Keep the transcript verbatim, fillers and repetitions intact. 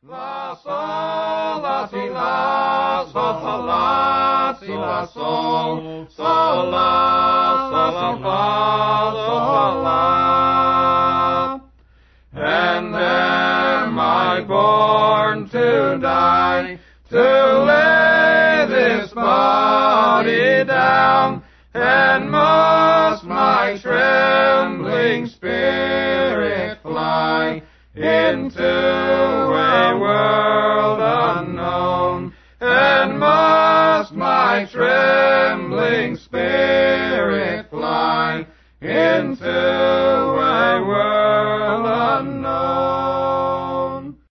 La sol, la si la, sol, sol, la, si la sol, sol, la, sol, la, sol, la. And am I born to die, to lay this body down, and must my trembling spirit fly into a world unknown, and must my trembling spirit fly into a world